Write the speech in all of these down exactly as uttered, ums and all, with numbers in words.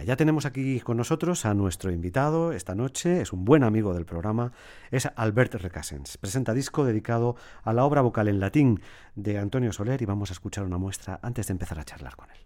Ya tenemos aquí con nosotros a nuestro invitado esta noche, es un buen amigo del programa, es Albert Recasens. Presenta disco dedicado a la obra vocal en latín de Antonio Soler y vamos a escuchar una muestra antes de empezar a charlar con él.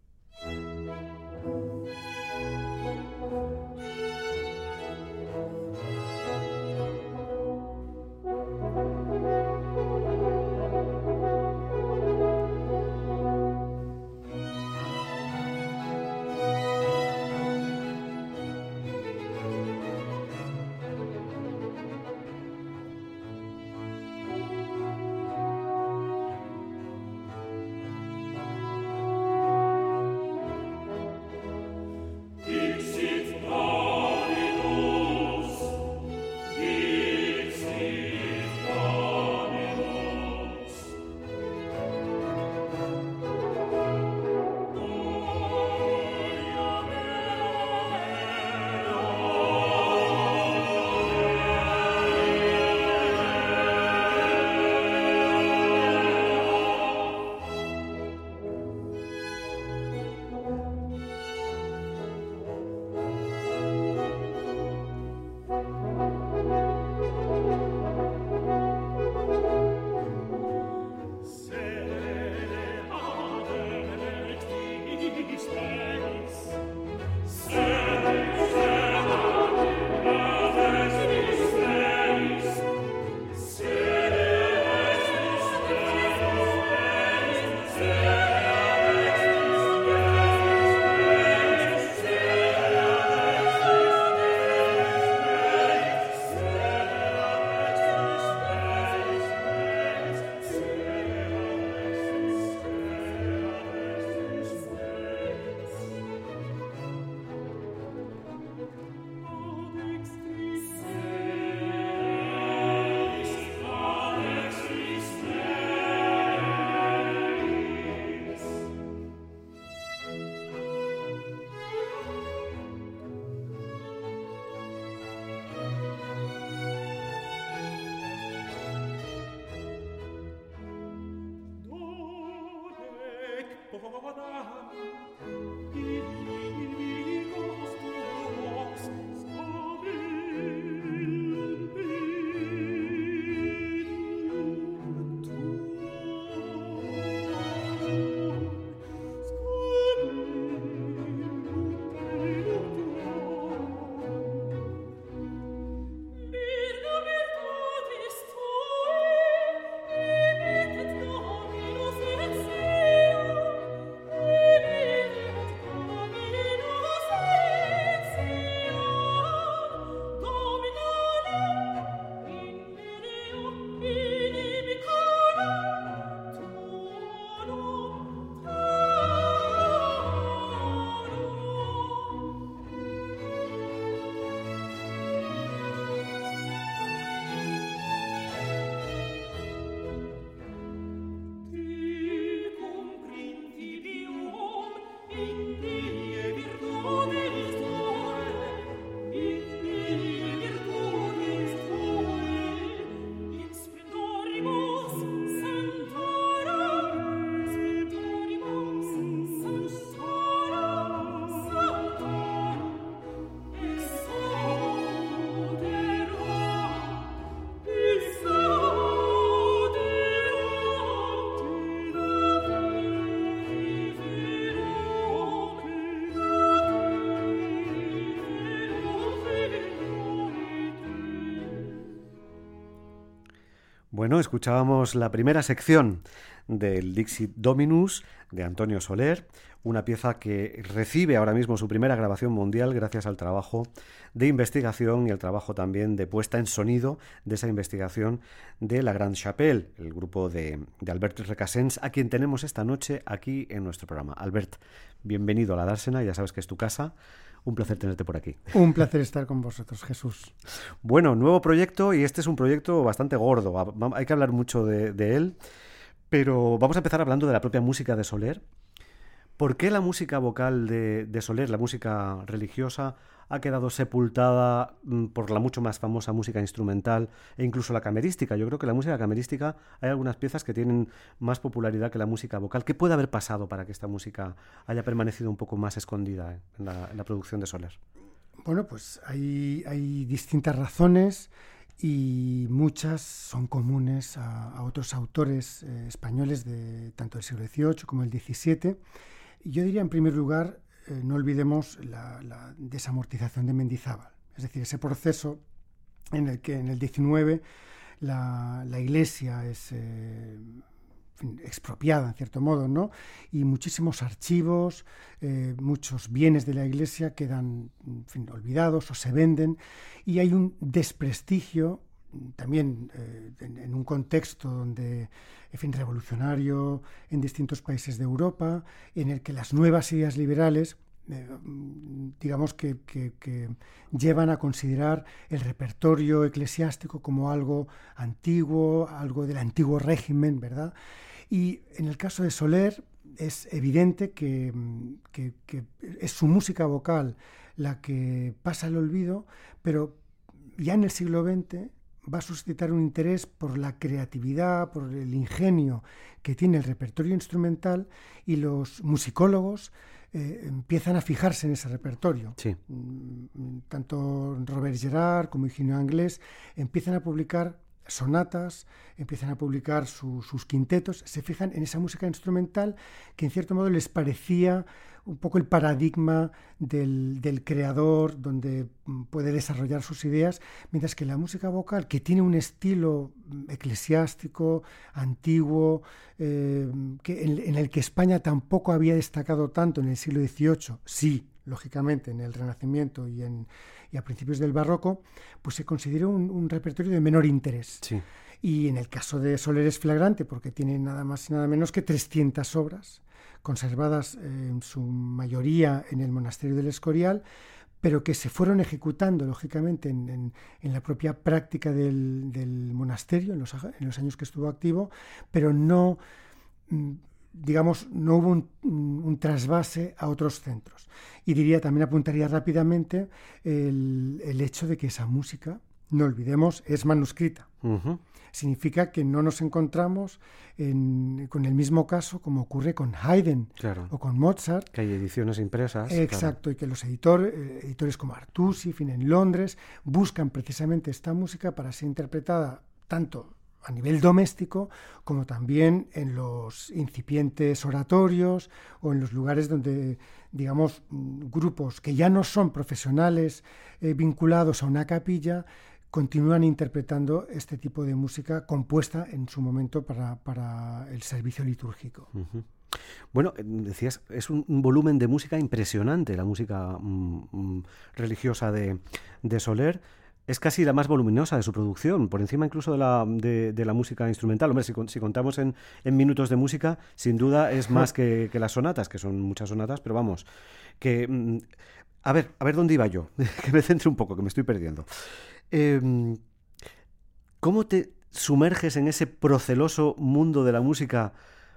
Bueno, escuchábamos la primera sección del Dixit Dominus de Antonio Soler, una pieza que recibe ahora mismo su primera grabación mundial gracias al trabajo de investigación y al trabajo también de puesta en sonido de esa investigación de la Grande Chapelle, el grupo de, de Albert Recasens, a quien tenemos esta noche aquí en nuestro programa. Albert, bienvenido a la Dársena, ya sabes que es tu casa. Un placer tenerte por aquí. Un placer estar con vosotros, Jesús. Bueno, nuevo proyecto y este es un proyecto bastante gordo. Hay que hablar mucho de, de él, pero vamos a empezar hablando de la propia música de Soler, ¿Por qué la música vocal de, de Soler, la música religiosa, ha quedado sepultada mm, por la mucho más famosa música instrumental e incluso la camerística? Yo creo que la música camerística hay algunas piezas que tienen más popularidad que la música vocal. ¿Qué puede haber pasado para que esta música haya permanecido un poco más escondida eh, en, la, en la producción de Soler? Bueno, pues hay, hay distintas razones y muchas son comunes a, a otros autores eh, españoles de tanto del siglo dieciocho como del diecisiete. Yo diría, en primer lugar, eh, no olvidemos la, la desamortización de Mendizábal, es decir, ese proceso en el que en el diecinueve la, la Iglesia es eh, expropiada, en cierto modo, ¿no? Y muchísimos archivos, eh, muchos bienes de la Iglesia quedan, en fin, olvidados o se venden, y hay un desprestigio también eh, en, en un contexto donde, en fin, revolucionario en distintos países de Europa, en el que las nuevas ideas liberales, eh, digamos que, que, que llevan a considerar el repertorio eclesiástico como algo antiguo, algo del antiguo régimen, ¿verdad? Y en el caso de Soler es evidente que, que, que es su música vocal la que pasa al olvido, pero ya en el siglo veinte va a suscitar un interés por la creatividad, por el ingenio que tiene el repertorio instrumental, y los musicólogos eh, empiezan a fijarse en ese repertorio. Sí. Tanto Robert Gerard como Higinio Anglès empiezan a publicar sonatas, empiezan a publicar su, sus quintetos, se fijan en esa música instrumental que en cierto modo les parecía un poco el paradigma del, del creador, donde puede desarrollar sus ideas, mientras que la música vocal, que tiene un estilo eclesiástico, antiguo, eh, que en, en el que España tampoco había destacado tanto en el siglo dieciocho, sí, lógicamente en el Renacimiento y, en, y a principios del Barroco, pues se consideró un, un repertorio de menor interés. Sí. Y en el caso de Soler es flagrante, porque tiene nada más y nada menos que trescientas obras, conservadas eh, en su mayoría en el monasterio del Escorial, pero que se fueron ejecutando, lógicamente, en, en, en la propia práctica del, del monasterio, en los, en los años que estuvo activo, pero no, digamos, no hubo un, un trasvase a otros centros. Y diría, también apuntaría rápidamente el, el hecho de que esa música, no olvidemos, es manuscrita. Uh-huh. Significa que no nos encontramos en, con el mismo caso como ocurre con Haydn, claro, o con Mozart. Que hay ediciones impresas. Exacto, claro. Y que los editor, eh, editores como Artusi, en fin, en Londres, buscan precisamente esta música para ser interpretada tanto a nivel doméstico como también en los incipientes oratorios o en los lugares donde, digamos, grupos que ya no son profesionales eh, vinculados a una capilla continúan interpretando este tipo de música compuesta en su momento para, para el servicio litúrgico. Uh-huh. Bueno, decías, es un, un volumen de música impresionante, la música mm, religiosa de, de Soler. Es casi la más voluminosa de su producción, por encima incluso de la, de, de la música instrumental. Hombre, si, si contamos en, en minutos de música, sin duda es más que, que las sonatas, que son muchas sonatas, pero vamos, que... Mm, a ver, a ver dónde iba yo, que me centre un poco, que me estoy perdiendo. Eh, ¿Cómo te sumerges en ese proceloso mundo de la música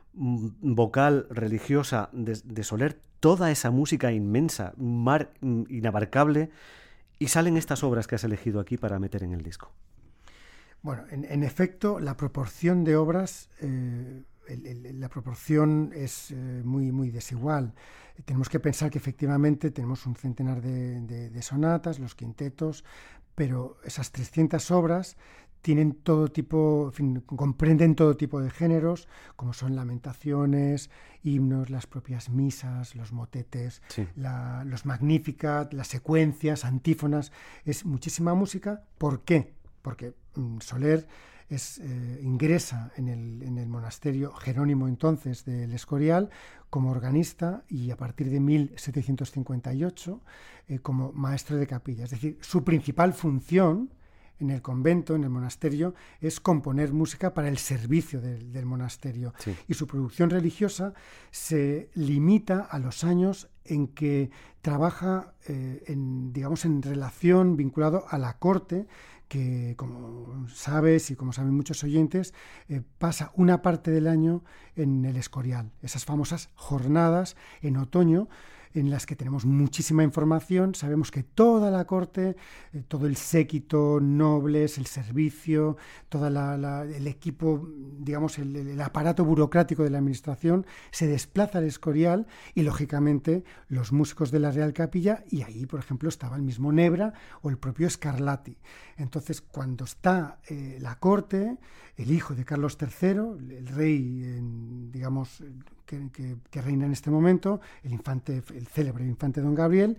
vocal religiosa de, de Soler? Toda esa música inmensa, mar inabarcable, y salen estas obras que has elegido aquí para meter en el disco. Bueno, en, en efecto, la proporción de obras, eh, el, el, la proporción es eh, muy, muy desigual. Tenemos que pensar que efectivamente tenemos un centenar de, de, de sonatas, los quintetos, pero esas trescientas obras tienen todo tipo, en fin, comprenden todo tipo de géneros, como son lamentaciones, himnos, las propias misas, los motetes, sí. la, los Magnificat, las secuencias, antífonas. Es muchísima música. ¿Por qué? Porque mm, Soler es, eh, ingresa en el, en el monasterio Jerónimo entonces del Escorial como organista y a partir de mil setecientos cincuenta y ocho eh, como maestro de capilla. Es decir, su principal función en el convento, en el monasterio, es componer música para el servicio del, del monasterio. Sí. Y su producción religiosa se limita a los años en que trabaja, eh, en, digamos, en relación, vinculado a la corte, que, como sabes y como saben muchos oyentes, eh, pasa una parte del año en el Escorial. Esas famosas jornadas en otoño, en las que tenemos muchísima información, sabemos que toda la corte, eh, todo el séquito, nobles, el servicio, todo el equipo, digamos, el, el aparato burocrático de la administración se desplaza al Escorial y, lógicamente, los músicos de la Real Capilla, y ahí, por ejemplo, estaba el mismo Nebra o el propio Scarlatti. Entonces, cuando está eh, la corte, el hijo de Carlos tercero, el rey, eh, digamos, que, que, que reina en este momento, el infante, el célebre infante Don Gabriel,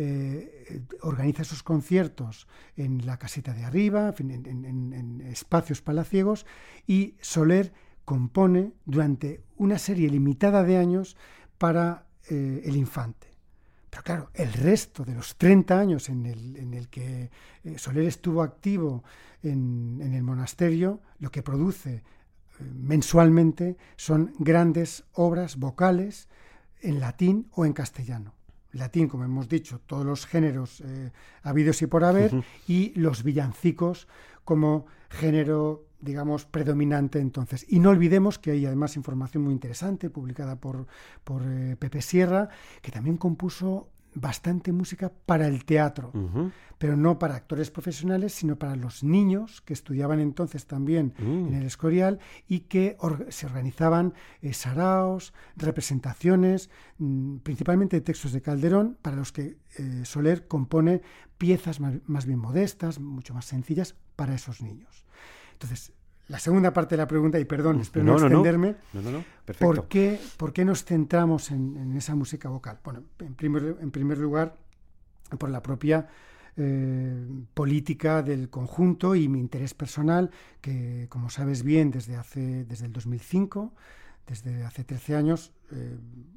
eh, organiza esos conciertos en la casita de arriba, en, en, en, en espacios palaciegos, y Soler compone durante una serie limitada de años para eh, el infante. Pero claro, el resto de los treinta años en el, en el que eh, Soler estuvo activo en, en el monasterio, lo que produce eh, mensualmente son grandes obras vocales en latín o en castellano. Latín, como hemos dicho, todos los géneros eh, habidos y por haber, uh-huh. y los villancicos como género, digamos, predominante entonces. Y no olvidemos que hay además información muy interesante publicada por, por eh, Pepe Sierra, que también compuso bastante música para el teatro, uh-huh. pero no para actores profesionales, sino para los niños que estudiaban entonces también uh. en el Escorial y que or- se organizaban eh, saraos, representaciones, mmm, principalmente de textos de Calderón, para los que eh, Soler compone piezas más, más bien modestas, mucho más sencillas para esos niños. Entonces, la segunda parte de la pregunta, y perdón, espero no, no extenderme, no, no, no, no. ¿por qué, ¿por qué nos centramos en, en esa música vocal? Bueno, en primer, en primer lugar, por la propia eh, política del conjunto y mi interés personal, que, como sabes bien, desde, hace, desde el dos mil cinco, desde hace trece años, eh,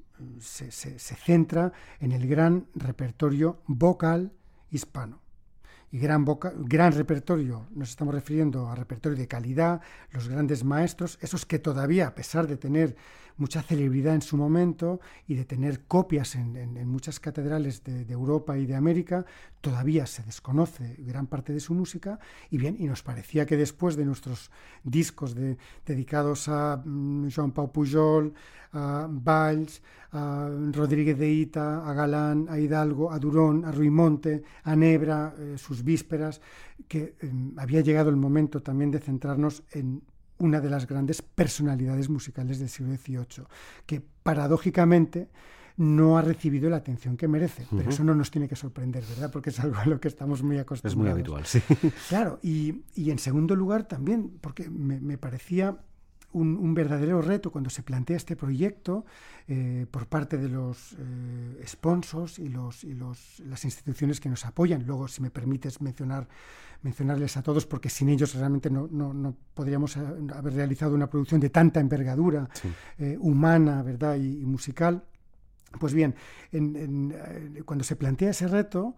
se, se, se centra en el gran repertorio vocal hispano. Y gran, voca, gran repertorio, nos estamos refiriendo a repertorio de calidad, los grandes maestros, esos que todavía, a pesar de tener mucha celebridad en su momento y de tener copias en, en, en muchas catedrales de, de Europa y de América, todavía se desconoce gran parte de su música. Y bien, y nos parecía que después de nuestros discos de, dedicados a um, Joan Pau Pujol, a Valls, a Rodríguez de Ita, a Galán, a Hidalgo, a Durón, a Ruimonte, a Nebra, eh, sus vísperas, que eh, había llegado el momento también de centrarnos en una de las grandes personalidades musicales del siglo dieciocho, que paradójicamente no ha recibido la atención que merece. Uh-huh. Pero eso no nos tiene que sorprender, ¿verdad? Porque es algo a lo que estamos muy acostumbrados. Es muy habitual, sí. Claro, y, y en segundo lugar también, porque me, me parecía un, un verdadero reto cuando se plantea este proyecto eh, por parte de los eh, sponsors y, los, y los, las instituciones que nos apoyan. Luego, si me permites mencionar mencionarles a todos, porque sin ellos realmente no, no, no podríamos haber realizado una producción de tanta envergadura, sí. eh, humana, ¿verdad? Y, y musical. Pues bien, en, en, eh, cuando se plantea ese reto,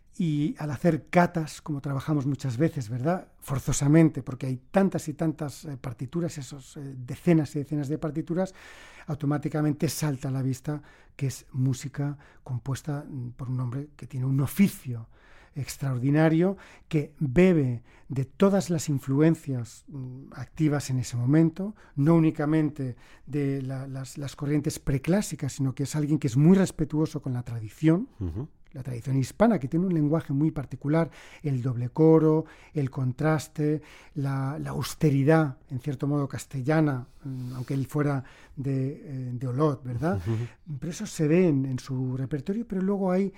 y al hacer catas, como trabajamos muchas veces, ¿verdad? Forzosamente, porque hay tantas y tantas eh, partituras, esos eh, decenas y decenas de partituras, automáticamente salta a la vista que es música compuesta por un hombre que tiene un oficio extraordinario, que bebe de todas las influencias mm, activas en ese momento, no únicamente de la, las, las corrientes preclásicas, sino que es alguien que es muy respetuoso con la tradición, uh-huh. la tradición hispana, que tiene un lenguaje muy particular, el doble coro, el contraste, la, la austeridad, en cierto modo castellana, aunque él fuera de, de Olot, ¿verdad? Uh-huh. Pero eso se ve en, en su repertorio, pero luego hay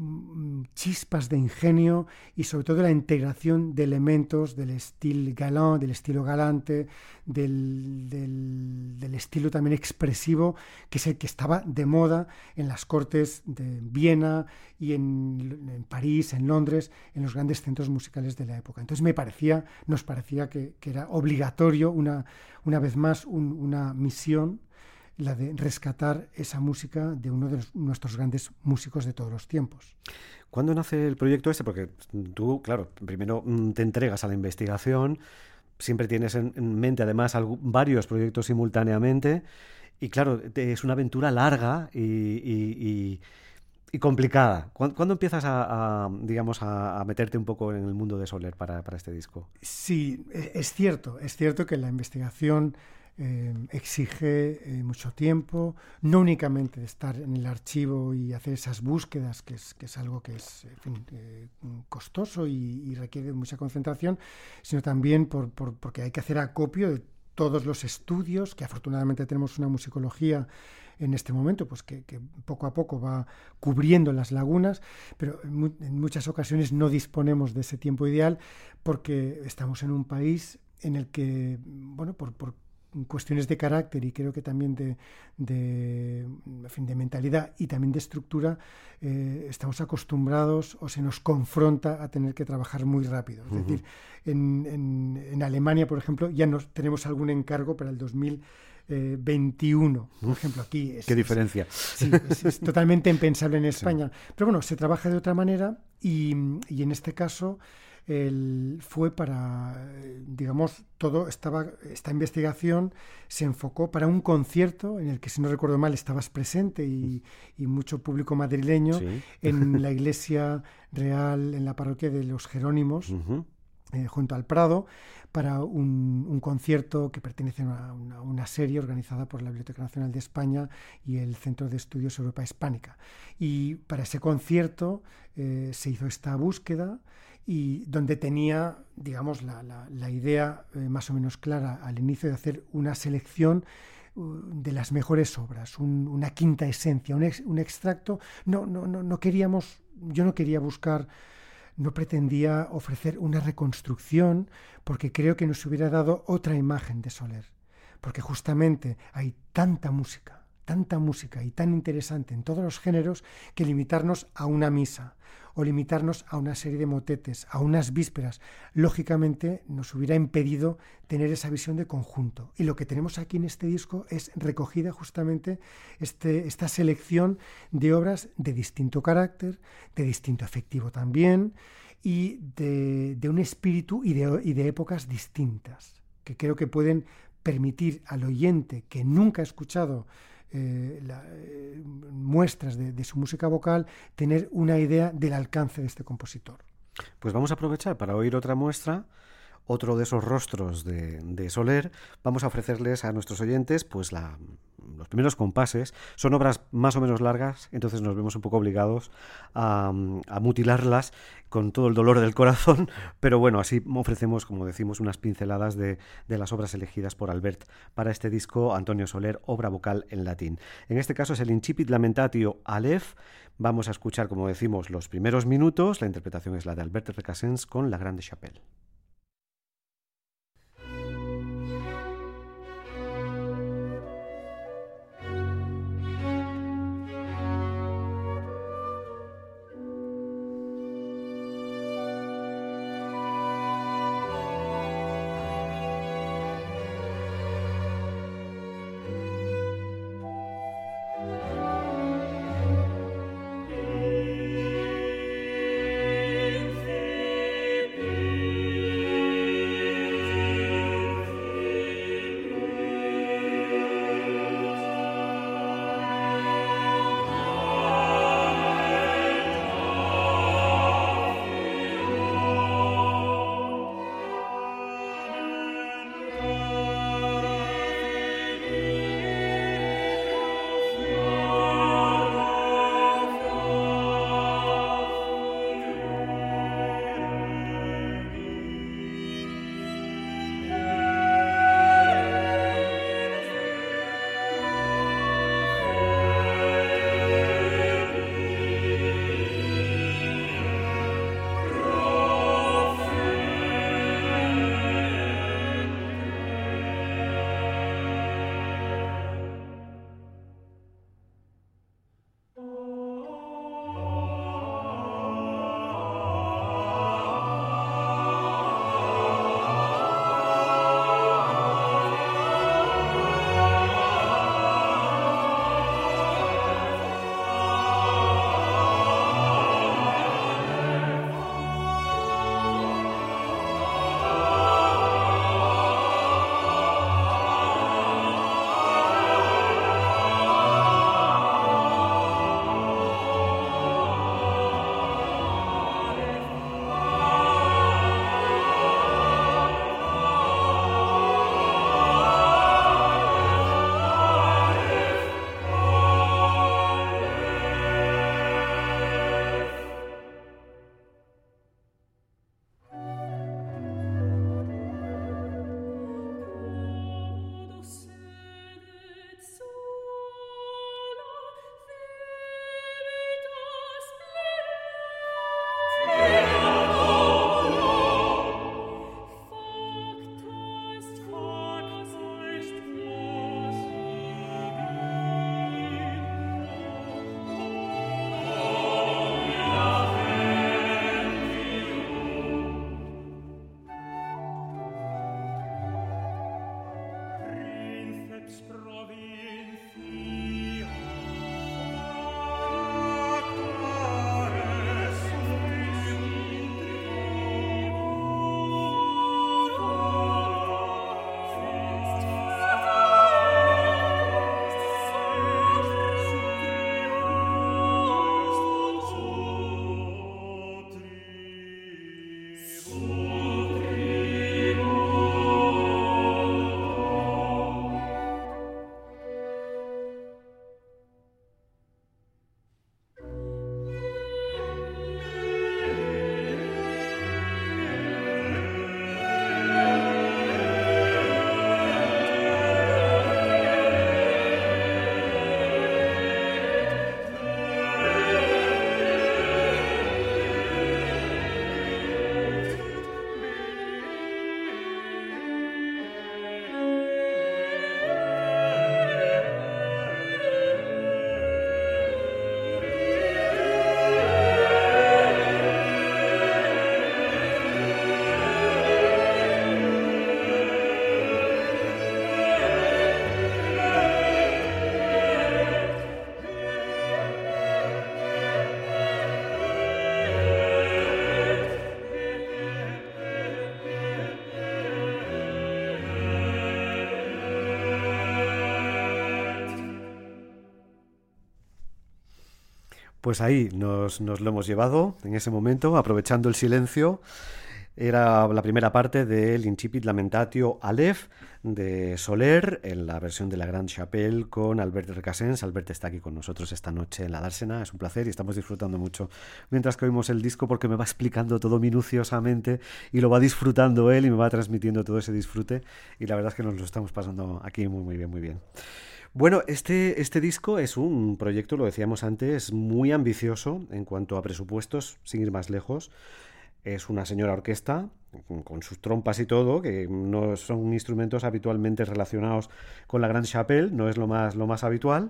chispas de ingenio y sobre todo la integración de elementos del estilo galant, del estilo galante, del, del, del estilo también expresivo, que es el que estaba de moda en las cortes de Viena y en, en París, en Londres, en los grandes centros musicales de la época. Entonces me parecía, nos parecía que, que era obligatorio, una, una vez más, un, una misión, la de rescatar esa música de uno de los, nuestros grandes músicos de todos los tiempos. ¿Cuándo nace el proyecto este? Porque tú, claro, primero mm, te entregas a la investigación, siempre tienes en, en mente además algo- varios proyectos simultáneamente y claro, te- es una aventura larga y, y- y- y complicada. ¿Cuándo, cuándo empiezas a, a, digamos, a, a meterte un poco en el mundo de Soler para, para este disco? Sí, e- es cierto, es cierto que la investigación eh, exige eh, mucho tiempo, no únicamente de estar en el archivo y hacer esas búsquedas, que es, que es algo que es en fin, eh, costoso y, y requiere mucha concentración, sino también por, por- porque hay que hacer acopio de todos los estudios, que afortunadamente tenemos una musicología en este momento, pues que, que poco a poco va cubriendo las lagunas, pero en, mu- en muchas ocasiones no disponemos de ese tiempo ideal porque estamos en un país en el que, bueno, por, por cuestiones de carácter y creo que también de, de, en fin, de mentalidad y también de estructura, eh, estamos acostumbrados o se nos confronta a tener que trabajar muy rápido. Es Ujú. decir, en, en, en Alemania, por ejemplo, ya nos, tenemos algún encargo para el dos mil veintiuno. Por Uf, ejemplo, aquí es, qué es, diferencia. sí, es, es totalmente impensable en Sí. España. Pero bueno, se trabaja de otra manera y, y en este caso el, fue para, eh, digamos, todo estaba, esta investigación se enfocó para un concierto en el que, si no recuerdo mal, estabas presente y, y mucho público madrileño Sí. en la iglesia real, en la parroquia de los Jerónimos, Ujú. eh, junto al Prado, para un, un concierto que pertenece a una, una, una serie organizada por la Biblioteca Nacional de España y el Centro de Estudios Europa Hispánica. Y para ese concierto eh, se hizo esta búsqueda y donde tenía, digamos, la, la, la idea eh, más o menos clara al inicio de hacer una selección uh, de las mejores obras, un, una quinta esencia, un, ex, un extracto. No, no, no, no queríamos, yo no quería buscar, no pretendía ofrecer una reconstrucción porque creo que nos hubiera dado otra imagen de Soler, porque justamente hay tanta música, tanta música y tan interesante en todos los géneros que limitarnos a una misa o limitarnos a una serie de motetes, a unas vísperas, lógicamente nos hubiera impedido tener esa visión de conjunto. Y lo que tenemos aquí en este disco es recogida justamente este, esta selección de obras de distinto carácter, de distinto efectivo también, y de, de un espíritu y de, y de épocas distintas, que creo que pueden permitir al oyente que nunca ha escuchado eh, la, eh, muestras de, de su música vocal tener una idea del alcance de este compositor. Pues vamos a aprovechar para oír otra muestra, otro de esos rostros de, de Soler. Vamos a ofrecerles a nuestros oyentes pues la, los primeros compases. Son obras más o menos largas, entonces nos vemos un poco obligados a, a mutilarlas con todo el dolor del corazón, pero bueno, así ofrecemos, como decimos, unas pinceladas de, de las obras elegidas por Albert para este disco Antonio Soler, obra vocal en latín. En este caso es el Incipit Lamentatio Aleph. Vamos a escuchar, como decimos, los primeros minutos. La interpretación es la de Albert Recasens con La Grande Chapelle. Thank you. Pues ahí nos, nos lo hemos llevado en ese momento, aprovechando el silencio. Era la primera parte del Incipit Lamentatio Aleph de Soler, en la versión de la Grande Chapelle con Albert Recasens. Albert está aquí con nosotros esta noche en la Dársena, es un placer y estamos disfrutando mucho mientras que oímos el disco, porque me va explicando todo minuciosamente y lo va disfrutando él y me va transmitiendo todo ese disfrute, y la verdad es que nos lo estamos pasando aquí muy muy bien, muy bien. Bueno, este, este disco es un proyecto, lo decíamos antes, muy ambicioso en cuanto a presupuestos, sin ir más lejos. Es una señora orquesta, con sus trompas y todo, que no son instrumentos habitualmente relacionados con la Grande Chapelle, no es lo más, lo más habitual,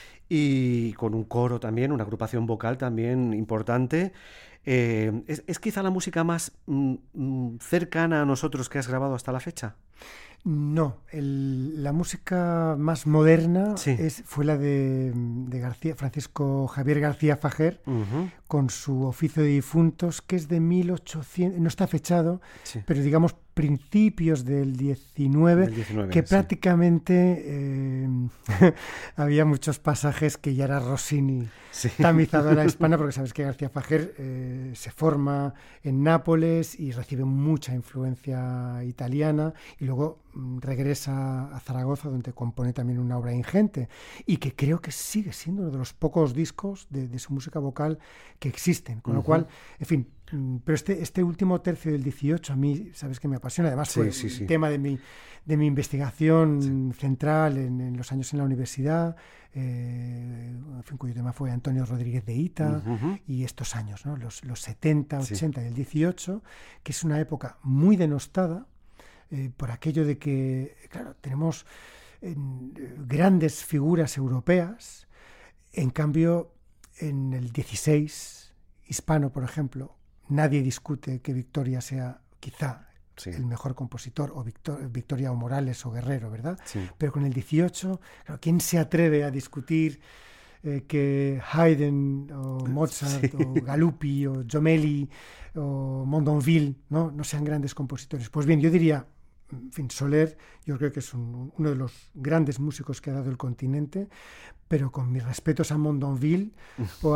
y con un coro también, una agrupación vocal también importante. Eh, ¿es, ¿Es quizá la música más mm, cercana a nosotros que has grabado hasta la fecha? No, el, la música más moderna Sí. es, fue la de, de García, Francisco Javier García Fajer, Uh-huh. con su Oficio de Difuntos, que es de mil ochocientos, no está fechado, Sí. pero digamos principios del diecinueve, Del diecinueve, que sí. prácticamente eh, había muchos pasajes que ya era Rossini Sí. tamizado a la hispana, porque sabes que García Fajer eh, se forma en Nápoles y recibe mucha influencia italiana, y luego mm, regresa a Zaragoza, donde compone también una obra ingente, y que creo que sigue siendo uno de los pocos discos de, de su música vocal que existen, con uh-huh. lo cual, en fin, pero este, este último tercio del dieciocho a mí, sabes que me apasiona, además sí, fue sí, el sí. tema de mi, de mi investigación sí. central en, en los años en la universidad, eh, en fin, cuyo tema fue Antonio Rodríguez de Ita, uh-huh. y estos años, ¿no? los, los setenta, ochenta sí. y el dieciocho, que es una época muy denostada, eh, por aquello de que, claro, tenemos eh, grandes figuras europeas, en cambio, en el dieciséis, hispano, por ejemplo, nadie discute que Victoria sea quizá sí. el mejor compositor, o Victor, Victoria o Morales o Guerrero, ¿verdad? Sí. Pero con el dieciocho, claro, ¿quién se atreve a discutir eh, que Haydn o Mozart sí. o Galuppi o Jommelli o Mondonville ¿no? no sean grandes compositores? Pues bien, yo diría, en fin, Soler, yo creo que es un, uno de los grandes músicos que ha dado el continente, pero con mis respetos a Mondonville o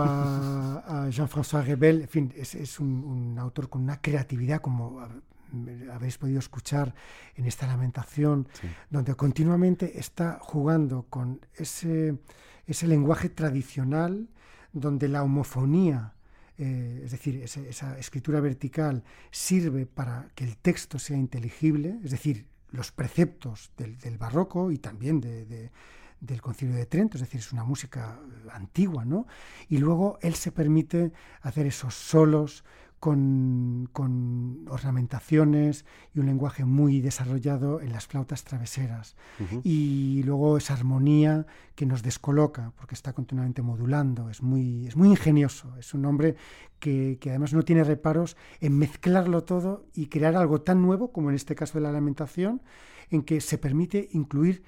a, a Jean-François Rebel, en fin, es, es un, un autor con una creatividad, como habéis podido escuchar en esta lamentación, sí. donde continuamente está jugando con ese, ese lenguaje tradicional, donde la homofonía, Eh, es decir, esa, esa escritura vertical sirve para que el texto sea inteligible, es decir, los preceptos del, del barroco y también de, de, del Concilio de Trento, es decir, es una música antigua, ¿no? Y luego él se permite hacer esos solos con, con ornamentaciones y un lenguaje muy desarrollado en las flautas traveseras. Uh-huh. Y luego esa armonía que nos descoloca, porque está continuamente modulando, es muy, es muy ingenioso, es un hombre que, que además no tiene reparos en mezclarlo todo y crear algo tan nuevo, como en este caso de la lamentación, en que se permite incluir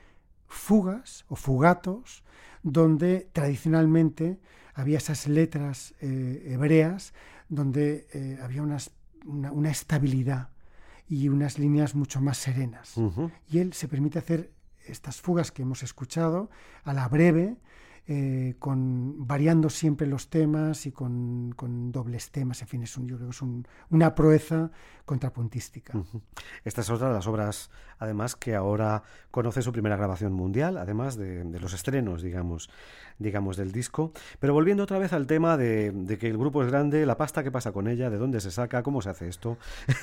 fugas o fugatos, donde tradicionalmente había esas letras eh, hebreas, donde eh, había unas, una, una estabilidad y unas líneas mucho más serenas. Uh-huh. Y él se permite hacer estas fugas que hemos escuchado a la breve, eh, con, variando siempre los temas y con, con dobles temas. En fin, es un, yo creo que es un, una proeza contrapuntística. Uh-huh. Esta es otra de las obras, además, que ahora conoce su primera grabación mundial, además de, de los estrenos, digamos, digamos, del disco. Pero volviendo otra vez al tema de, de que el grupo es grande, la pasta, ¿qué pasa con ella? ¿De dónde se saca? ¿Cómo se hace esto?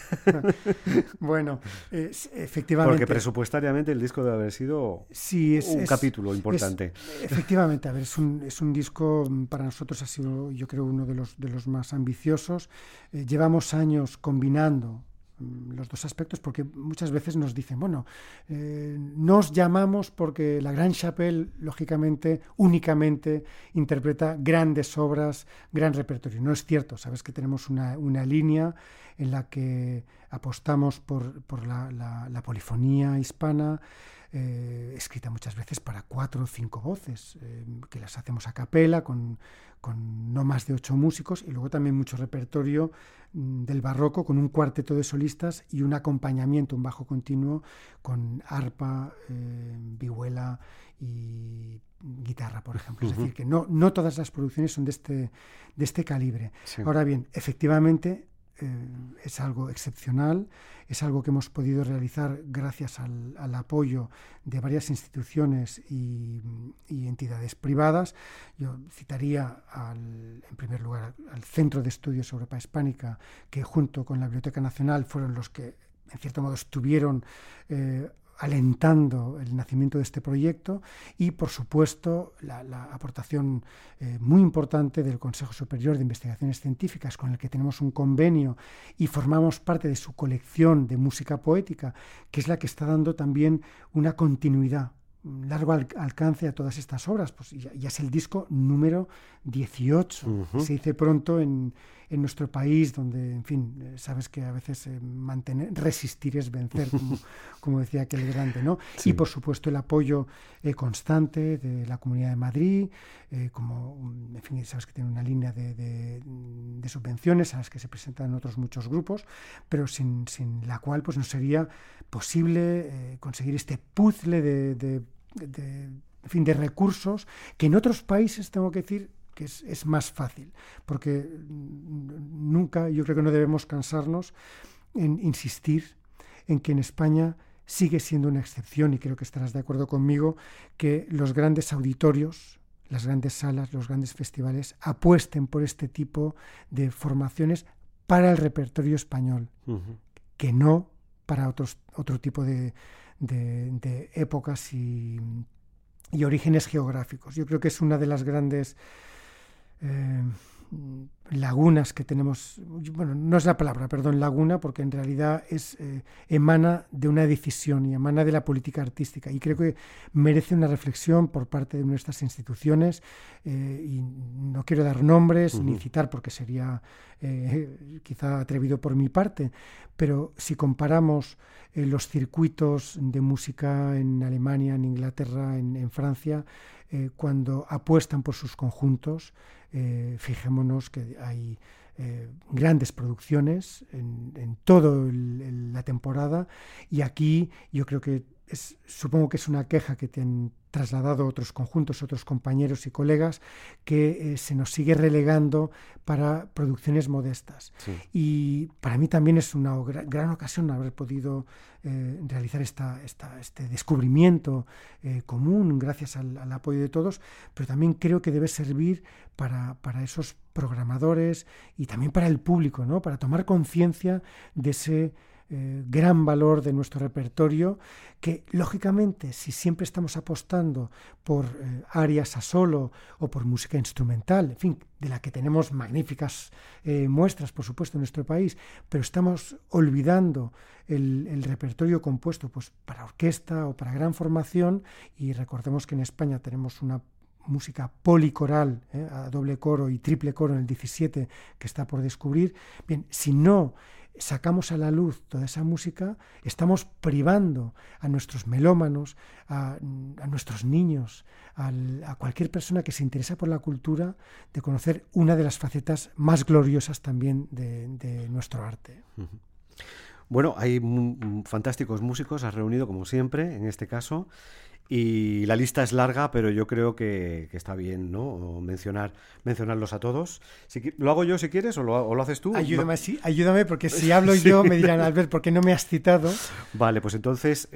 Bueno, eh, efectivamente... Porque presupuestariamente el disco debe haber sido sí, es, un es, capítulo importante. Es, efectivamente, a ver, es un, es un disco, para nosotros ha sido, yo creo, uno de los, de los más ambiciosos. Eh, llevamos años combinando los dos aspectos, porque muchas veces nos dicen, bueno, eh, nos llamamos porque la Grande Chapelle, lógicamente, únicamente interpreta grandes obras, gran repertorio. No es cierto, sabes que tenemos una, una línea en la que apostamos por, por la, la, la polifonía hispana, eh, escrita muchas veces para cuatro o cinco voces, eh, que las hacemos a capela, con, con no más de ocho músicos, y luego también mucho repertorio del barroco, con un cuarteto de solistas y un acompañamiento, un bajo continuo con arpa, eh, vihuela y guitarra, por ejemplo. Uh-huh. Es decir, que no, no todas las producciones son de este, de este calibre. Sí. Ahora bien, efectivamente, eh, es algo excepcional, es algo que hemos podido realizar gracias al, al apoyo de varias instituciones y, y entidades privadas. Yo citaría, al, en primer lugar, al Centro de Estudios Europa Hispánica, que junto con la Biblioteca Nacional fueron los que, en cierto modo, estuvieron eh, alentando el nacimiento de este proyecto, y por supuesto la, la aportación eh, muy importante del Consejo Superior de Investigaciones Científicas, con el que tenemos un convenio y formamos parte de su colección de música poética, que es la que está dando también una continuidad, un largo al- alcance a todas estas obras. Pues ya, ya es el disco número dieciocho, uh-huh. Se dice pronto en, en nuestro país, donde, en fin, eh, sabes que a veces eh, mantener, resistir es vencer, como, como decía aquel grande, ¿no? Sí. Y por supuesto el apoyo eh, constante de la Comunidad de Madrid, eh, como, en fin, sabes que tiene una línea de, de, de subvenciones a las que se presentan otros muchos grupos, pero sin, sin la cual pues no sería posible eh, conseguir este puzzle de, de, de, en fin, de recursos que en otros países, tengo que decir, que es, es más fácil, porque nunca, yo creo que no debemos cansarnos en insistir en que en España sigue siendo una excepción, y creo que estarás de acuerdo conmigo, que los grandes auditorios, las grandes salas, los grandes festivales apuesten por este tipo de formaciones para el repertorio español, uh-huh. que no para otros, otro tipo de, de, de épocas y, y orígenes geográficos. Yo creo que es una de las grandes Eh, lagunas que tenemos, bueno, no es la palabra, perdón, laguna, porque en realidad es eh, emana de una decisión y emana de la política artística, y creo que merece una reflexión por parte de nuestras instituciones, eh, y no quiero dar nombres uh-huh. ni citar, porque sería eh, quizá atrevido por mi parte, pero si comparamos eh, los circuitos de música en Alemania, en Inglaterra, en, en Francia, eh, cuando apuestan por sus conjuntos, Eh, fijémonos que hay eh, grandes producciones en, en toda la temporada, y aquí yo creo que es, supongo que es una queja que te han trasladado otros conjuntos, otros compañeros y colegas, que eh, se nos sigue relegando para producciones modestas. Sí. Y para mí también es una gran, gran ocasión haber podido eh, realizar esta, esta, este descubrimiento eh, común gracias al, al apoyo de todos, pero también creo que debe servir para, para esos programadores y también para el público, ¿no? Para tomar conciencia de ese Eh, gran valor de nuestro repertorio, que lógicamente, si siempre estamos apostando por eh, arias a solo o por música instrumental, en fin, de la que tenemos magníficas eh, muestras, por supuesto, en nuestro país, pero estamos olvidando el, el repertorio compuesto pues para orquesta o para gran formación, y recordemos que en España tenemos una música policoral, eh, a doble coro y triple coro en el diecisiete, que está por descubrir. Bien, si no sacamos a la luz toda esa música, estamos privando a nuestros melómanos, a, a nuestros niños, al, a cualquier persona que se interesa por la cultura, de conocer una de las facetas más gloriosas también de, de nuestro arte. Uh-huh. Bueno, hay m- fantásticos músicos, has reunido como siempre, en este caso, y la lista es larga, pero yo creo que, que está bien, ¿no? Mencionar, mencionarlos a todos. Si, ¿Lo hago yo si quieres o lo, o lo haces tú? Ayúdame, no. sí, ayúdame, porque si hablo sí. yo me dirán, Albert, ¿por qué no me has citado? Vale, pues entonces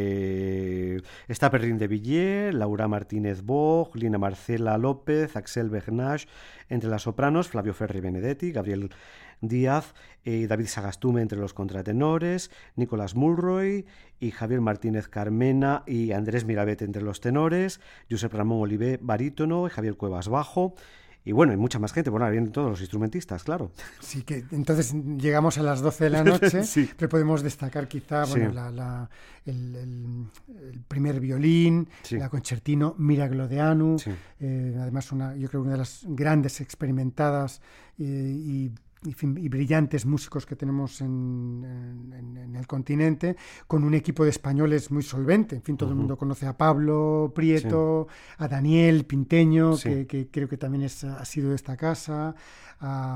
eh, está Perrin de Villiers, Laura Martínez Bog, Lina Marcela López, Axel Bernache, entre las sopranos, Flavio Ferri Benedetti, Gabriel Díaz, eh, David Sagastume entre los contratenores, Nicolás Mulroy y Javier Martínez Carmena y Andrés Mirabet entre los tenores, Josep Ramón Olivé barítono y Javier Cuevas bajo. Y bueno, hay mucha más gente, bueno, vienen todos los instrumentistas, claro. Sí, que entonces llegamos a las doce de la noche, sí. Pero podemos destacar quizá bueno, sí. la, la, el, el, el primer violín, sí. La concertino Miragliodeanu, sí. eh, además una, yo creo una de las grandes experimentadas eh, y Y, y brillantes músicos que tenemos en, en, en el continente, con un equipo de españoles muy solvente. En fin, todo uh-huh. el mundo conoce a Pablo Prieto, sí. a Daniel Pinteño, sí. que, que creo que también es, ha sido de esta casa, a,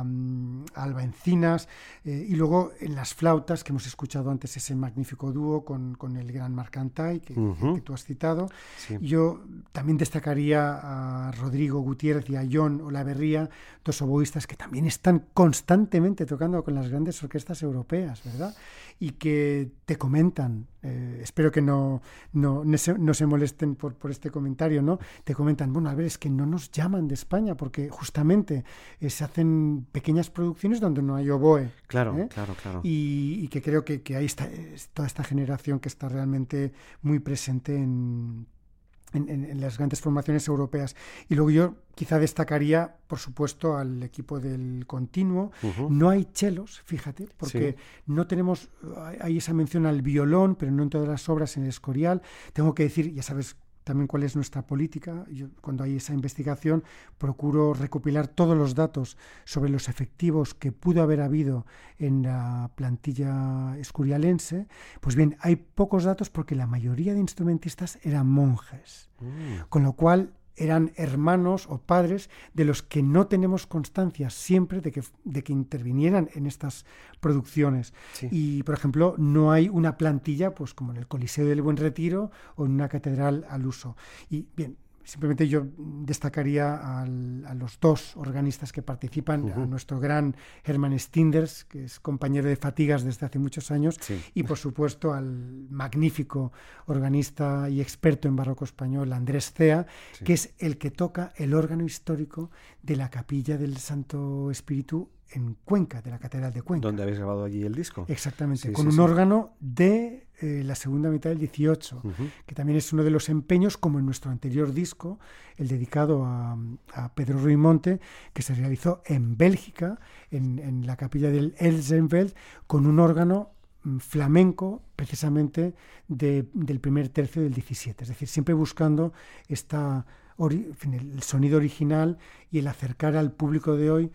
a Alba Encinas, eh, y luego en las flautas, que hemos escuchado antes ese magnífico dúo con, con el gran Marc Antay, que, uh-huh. que, que tú has citado. Sí. Yo también destacaría a Rodrigo Gutiérrez y a John Olaverría, dos oboístas que también están constantemente tocando con las grandes orquestas europeas, ¿verdad? Y que te comentan, eh, espero que no, no, no, se, no se molesten por, por este comentario, ¿no? Te comentan, bueno, a ver, es que no nos llaman de España porque justamente eh, se hacen pequeñas producciones donde no hay oboe. Claro, ¿eh? claro, claro. Y, y que creo que, que ahí está toda esta generación que está realmente muy presente en... En, en, en las grandes formaciones europeas. Y luego yo quizá destacaría, por supuesto, al equipo del Continuo. Uh-huh. No hay chelos, fíjate, porque sí. no tenemos, hay esa mención al violón, pero no en todas las obras en el Escorial. Tengo que decir, ya sabes también cuál es nuestra política. Yo, cuando hay esa investigación, procuro recopilar todos los datos sobre los efectivos que pudo haber habido en la plantilla escurialense. Pues bien, hay pocos datos porque la mayoría de instrumentistas eran monjes, mm. con lo cual eran hermanos o padres de los que no tenemos constancia siempre de que, de que intervinieran en estas producciones. Sí. Y, por ejemplo, no hay una plantilla pues como en el Coliseo del Buen Retiro o en una catedral al uso. Y, bien, simplemente yo destacaría al, a los dos organistas que participan, uh-huh. a nuestro gran Hermann Stinders, que es compañero de Fatigas desde hace muchos años, sí. y por supuesto al magnífico organista y experto en barroco español, Andrés Cea, sí. que es el que toca el órgano histórico de la Capilla del Santo Espíritu en Cuenca, de la Catedral de Cuenca. ¿Dónde habéis grabado allí el disco? Exactamente, sí, con sí, un sí. órgano de eh, la segunda mitad del dieciocho, uh-huh. que también es uno de los empeños, como en nuestro anterior disco, el dedicado a, a Pedro Ruimonte, que se realizó en Bélgica, en, en la capilla del Elsenveld, con un órgano flamenco, precisamente de, del primer tercio del diecisiete. Es decir, siempre buscando esta, ori- el sonido original y el acercar al público de hoy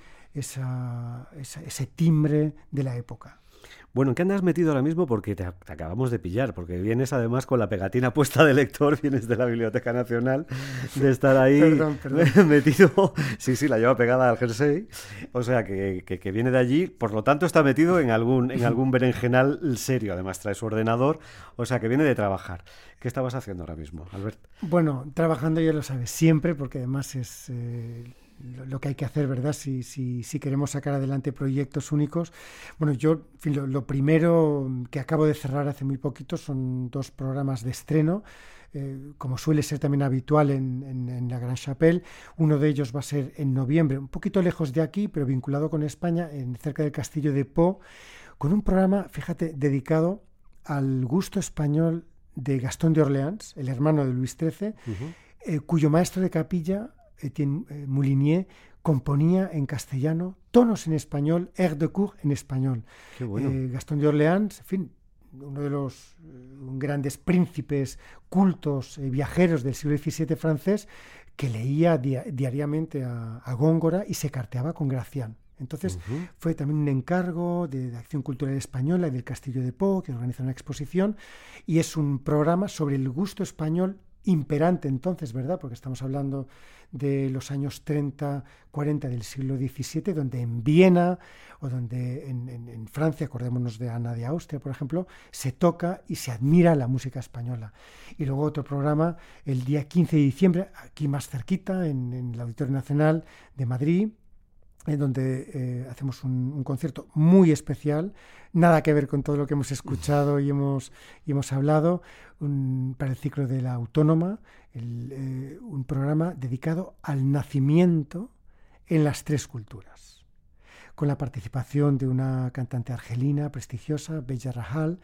esa, esa, ese timbre de la época. Bueno, ¿en qué andas metido ahora mismo? Porque te, te acabamos de pillar, porque vienes además con la pegatina puesta de lector, vienes de la Biblioteca Nacional, de estar ahí perdón, perdón. metido, sí, sí, la lleva pegada al jersey, o sea que, que, que viene de allí, por lo tanto está metido en algún, en algún berenjenal serio, además trae su ordenador, o sea que viene de trabajar. ¿Qué estabas haciendo ahora mismo, Albert? Bueno, trabajando ya lo sabes, siempre, porque además es... Eh... lo que hay que hacer, ¿verdad? Si, si, si queremos sacar adelante proyectos únicos. Bueno, yo, en fin, lo, lo primero que acabo de cerrar hace muy poquito son dos programas de estreno, eh, como suele ser también habitual en, en, en la Gran Chapelle. Uno de ellos va a ser en noviembre, un poquito lejos de aquí, pero vinculado con España, en, cerca del Castillo de Pau, con un programa, fíjate, dedicado al gusto español de Gastón de Orleans, el hermano de Luis trece, uh-huh. eh, cuyo maestro de capilla, Etienne eh, Moulinier, componía en castellano, tonos en español, air de cour en español. Qué bueno. eh, Gastón de Orleans, en fin, uno de los eh, grandes príncipes cultos, eh, viajeros del siglo diecisiete francés, que leía di- diariamente a, a Góngora y se carteaba con Gracián. Entonces uh-huh. fue también un encargo de, de Acción Cultural Española y del Castillo de Pau, que organiza una exposición, y es un programa sobre el gusto español imperante entonces, ¿verdad? Porque estamos hablando de los años treinta, cuarenta del siglo diecisiete, donde en Viena o donde en, en, en Francia, acordémonos de Ana de Austria, por ejemplo, se toca y se admira la música española. Y luego otro programa el día quince de diciembre, aquí más cerquita, en, en el Auditorio Nacional de Madrid, en donde eh, hacemos un, un concierto muy especial, nada que ver con todo lo que hemos escuchado y hemos, y hemos hablado, un, para el ciclo de la Autónoma, el, eh, un programa dedicado al nacimiento en las tres culturas, con la participación de una cantante argelina prestigiosa, Bella Rahal,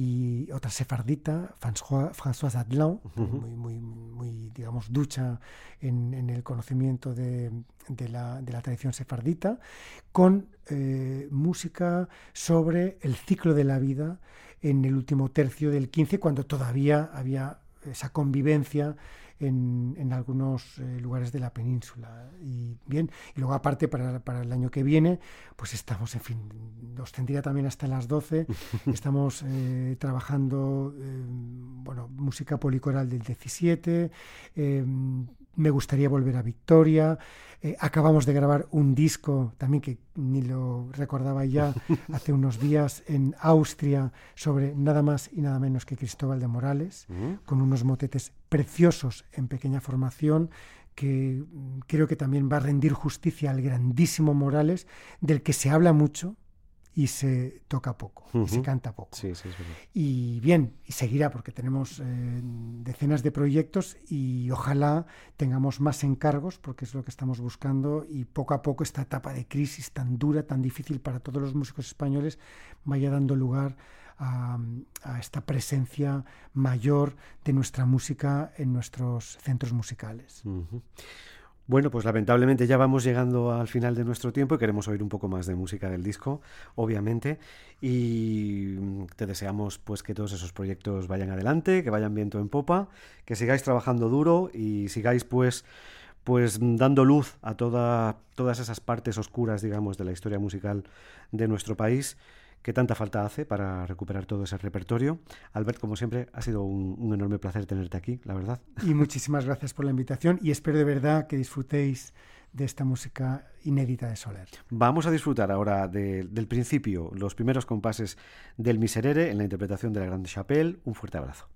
y otra sefardita, François, Françoise Adlan, uh-huh. muy, muy, muy, digamos, ducha en, en el conocimiento de, de, la, de la tradición sefardita, con eh, música sobre el ciclo de la vida en el último tercio del quince, cuando todavía había esa convivencia en, en algunos eh, lugares de la península. Y bien, y luego aparte para, para el año que viene, pues estamos, en fin, nos tendría también hasta las doce, estamos eh, trabajando, eh, bueno, música policoral del diecisiete, eh, me gustaría volver a Victoria. Eh, acabamos de grabar un disco, también que ni lo recordaba ya, hace unos días en Austria, sobre nada más y nada menos que Cristóbal de Morales, uh-huh. con unos motetes preciosos en pequeña formación, que creo que también va a rendir justicia al grandísimo Morales, del que se habla mucho y se toca poco, uh-huh. y se canta poco. Sí, sí, sí. Y bien, y seguirá, porque tenemos eh, decenas de proyectos y ojalá tengamos más encargos, porque es lo que estamos buscando, y poco a poco esta etapa de crisis tan dura, tan difícil para todos los músicos españoles, vaya dando lugar a, a esta presencia mayor de nuestra música en nuestros centros musicales. Uh-huh. Bueno, pues lamentablemente ya vamos llegando al final de nuestro tiempo y queremos oír un poco más de música del disco, obviamente, y te deseamos pues que todos esos proyectos vayan adelante, que vayan viento en popa, que sigáis trabajando duro y sigáis pues, pues dando luz a toda, todas esas partes oscuras, digamos, de la historia musical de nuestro país, que tanta falta hace para recuperar todo ese repertorio. Albert, como siempre, ha sido un, un enorme placer tenerte aquí, la verdad. Y muchísimas gracias por la invitación y espero de verdad que disfrutéis de esta música inédita de Soler. Vamos a disfrutar ahora de, del principio, los primeros compases del Miserere en la interpretación de la Grande Chapelle. Un fuerte abrazo.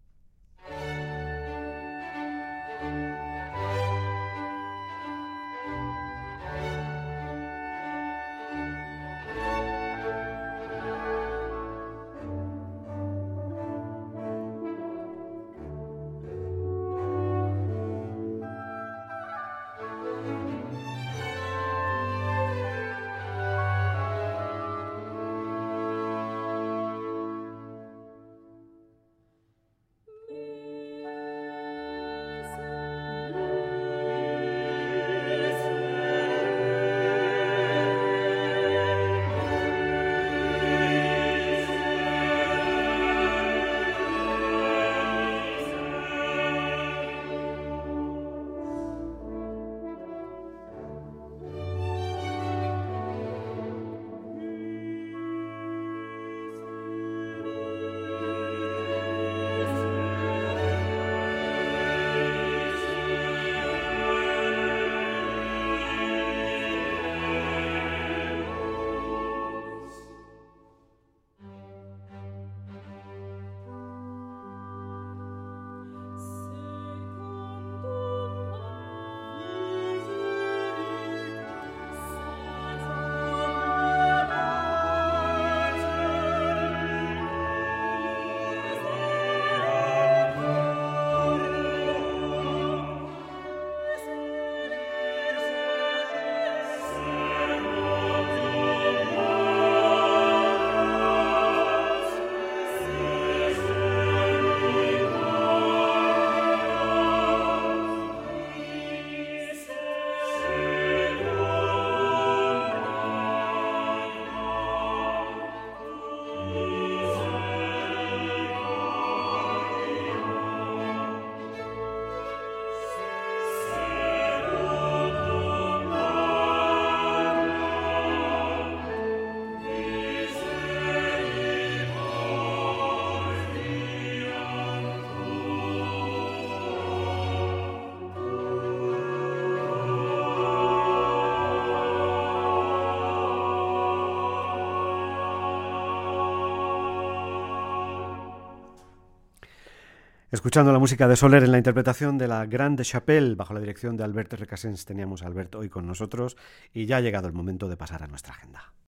Escuchando la música de Soler en la interpretación de la Grande Chapelle bajo la dirección de Albert Recasens, teníamos a Albert hoy con nosotros y ya ha llegado el momento de pasar a nuestra agenda.